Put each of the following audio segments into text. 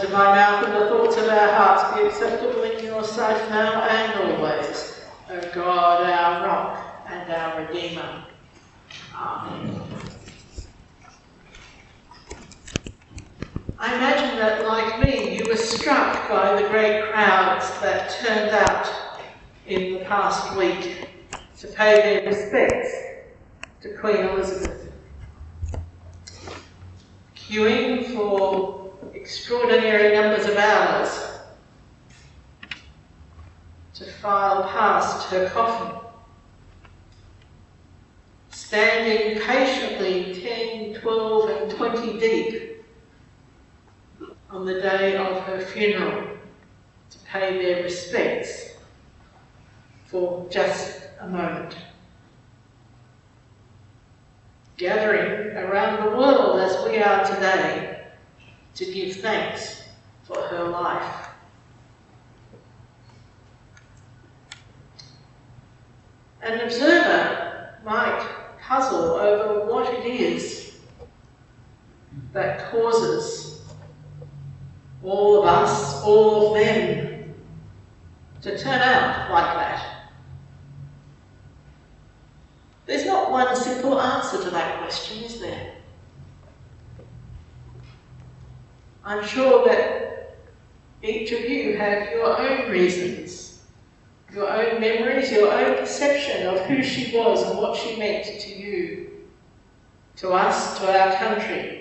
of my mouth and the thoughts of our hearts be acceptable in your sight now and always, O God, our rock and our Redeemer. Amen. I imagine that, like me, you were struck by the great crowds that turned out in the past week to pay their respects to Queen Elizabeth. Queuing for extraordinary numbers of hours to file past her coffin. Standing patiently 10, 12 and 20 deep on the day of her funeral to pay their respects for just a moment. Gathering around the world as we are today to give thanks for her life. An observer might puzzle over what it is that causes all of us, all of them, to turn out like that. There's not one simple answer to that question, is there? I'm sure that each of you have your own reasons, your own memories, your own perception of who she was and what she meant to you, to us, to our country.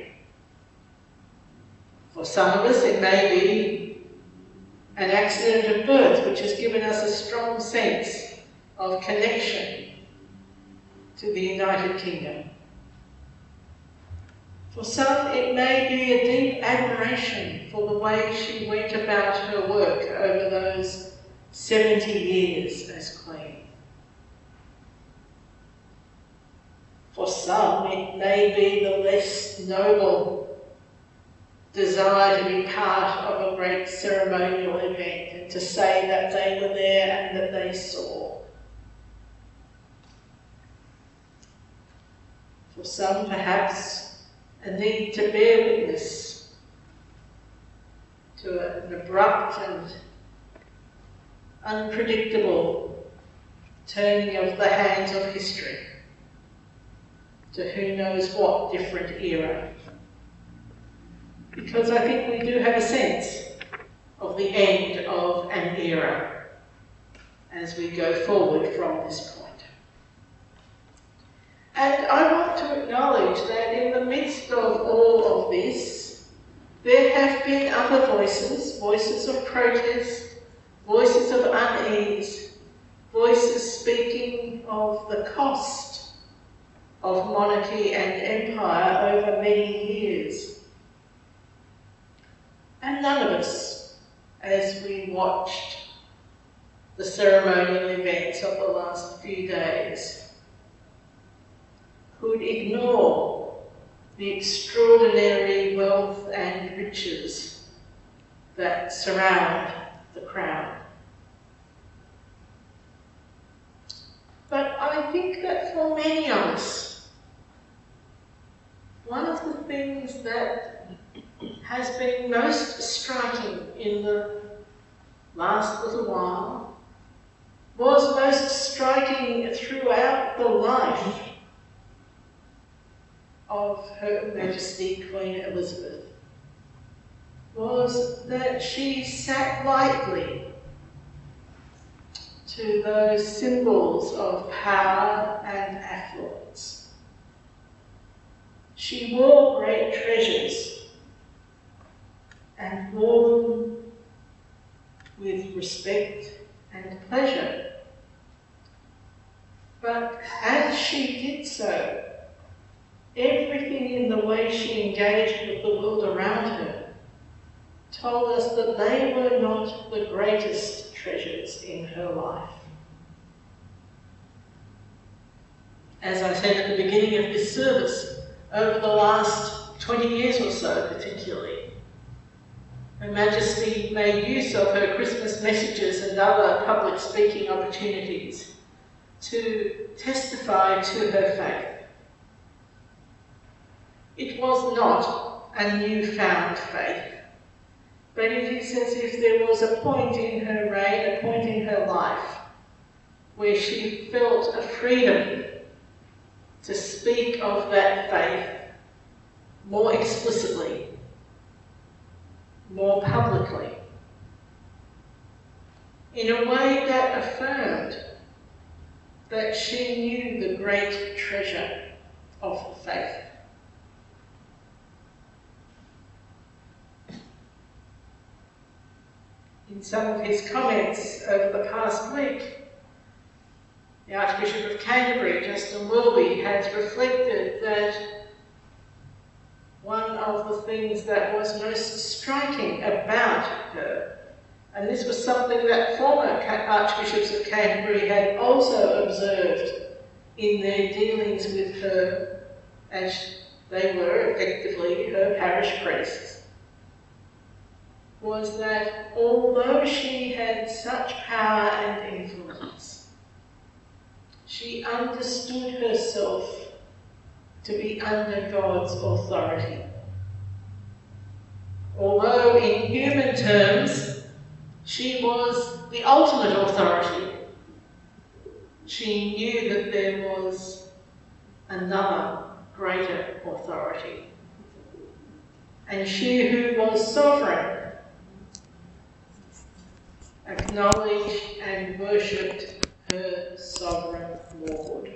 For some of us, it may be an accident of birth which has given us a strong sense of connection to the United Kingdom. For some, it may be a deep admiration for the way she went about her work over those 70 years as Queen. For some, it may be the less noble desire to be part of a great ceremonial event and to say that they were there and that they saw. For some, perhaps, a need to bear witness to an abrupt and unpredictable turning of the hands of history to who knows what different era. Because I think we do have a sense of the end of an era as we go forward from this point. And I want to acknowledge that in the midst of all of this, there have been other voices, voices of protest, voices of unease, voices speaking of the cost of monarchy and empire over many years. And none of us, as we watched the ceremonial events of the last few days, could ignore the extraordinary wealth and riches that surround the crown. But I think that for many of us, one of the things that has been most striking in the last little while was most striking throughout the life of Her Majesty Queen Elizabeth was that she sat lightly to those symbols of power and affluence. She wore great treasures and wore them with respect and pleasure. But as she did so, everything in the way she engaged with the world around her told us that they were not the greatest treasures in her life. As I said at the beginning of this service, over the last 20 years or so particularly, Her Majesty made use of her Christmas messages and other public speaking opportunities to testify to her faith. It was not a newfound faith. But it is as if there was a point in her reign, a point in her life, where she felt a freedom to speak of that faith more explicitly, more publicly, in a way that affirmed that she knew the great treasure of the faith. In some of his comments over the past week, the Archbishop of Canterbury, Justin Welby, has reflected that one of the things that was most striking about her, and this was something that former Archbishops of Canterbury had also observed in their dealings with her, as they were effectively her parish priests, was that although she had such power and influence, she understood herself to be under God's authority. Although in human terms she was the ultimate authority, she knew that there was another greater authority. And she who was sovereign acknowledged and worshipped her sovereign Lord.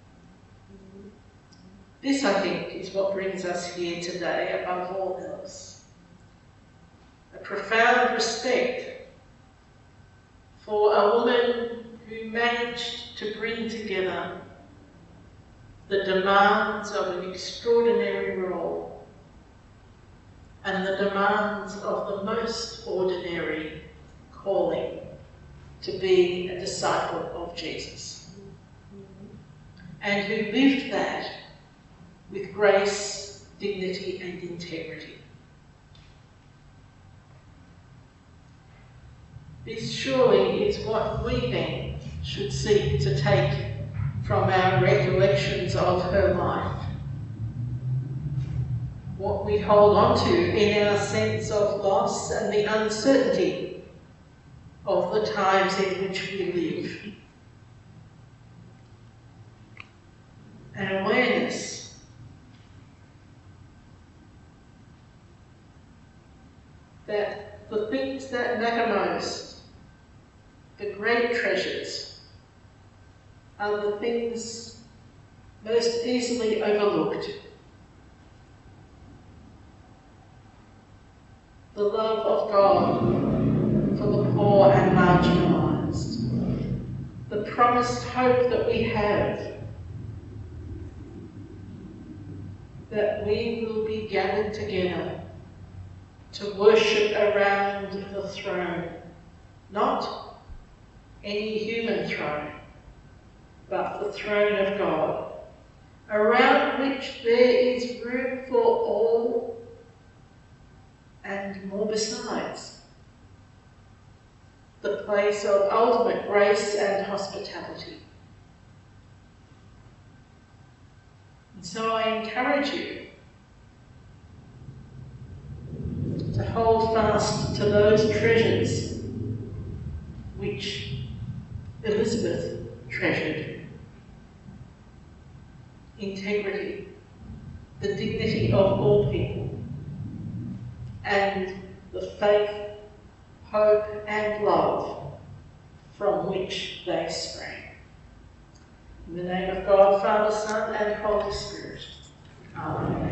This, I think, is what brings us here today above all else. A profound respect for a woman who managed to bring together the demands of an extraordinary role and the demands of the most ordinary calling to be a disciple of Jesus, and who lived that with grace, dignity and integrity. This surely is what we then should seek to take from our recollections of her life, what we hold on to in our sense of loss and the uncertainty of the times in which we live. An awareness that the things that matter most, the great treasures, are the things most easily overlooked. The love of God for the poor and marginalised, the promised hope that we have that we will be gathered together to worship around the throne, not any human throne, but the throne of God, around which there is room for all and more besides. The place of ultimate grace and hospitality. And so I encourage you to hold fast to those treasures which Elizabeth treasured. Integrity, the dignity of all people, and the faith, hope and love from which they sprang. In the name of God, Father, Son and Holy Spirit. Amen.